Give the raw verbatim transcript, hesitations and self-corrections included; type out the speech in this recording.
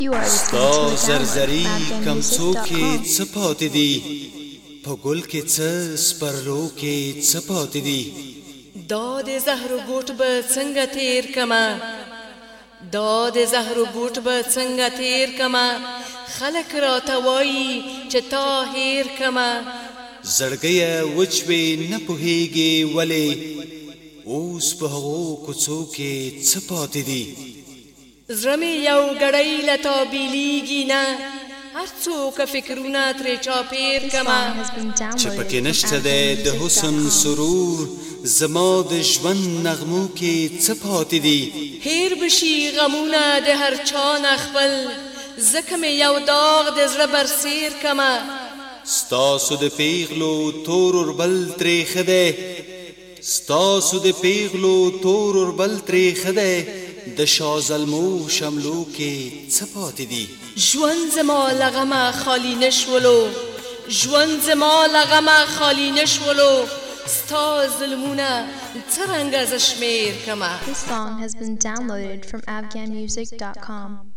ستا زرزری کمڅو کې څه پاتې دي په ګل کې څه سپرلو کې څه پاتې دي دا د زهر ګوټ به څنګه تیر کما دا د زهر ګوټ به څنګه تیر کما خلک راته وایي چې تا هیر کما زړګیه وچوي نه پوهیږي ولې اوس په هغو کوڅو کې څه پاتې دي زړه مې یو ګړی له تا بیلیږي نه هر څوک فکرونه ترې چاپېر کما چې پکې نشته دی د حسن سرور زما د ژوند نغمو کې څه پاتې دي هیر بشي غمونه د هر چا نه خپل ځکه مې یو داغ د زړه برسیر کما ستاسو د پیغلو تور اوربل ترې ښه دی ستاسو د پیغلو تور اوربل ترې ښه دی د شازلمو شملو کې څه پاتې دي ژوند زما له غمه خالي نشولو ژوند زما له غمه خالي نشولو ستا ظلمونه څرنګه زه شمېر کمه This song has been downloaded from afghan music dot com.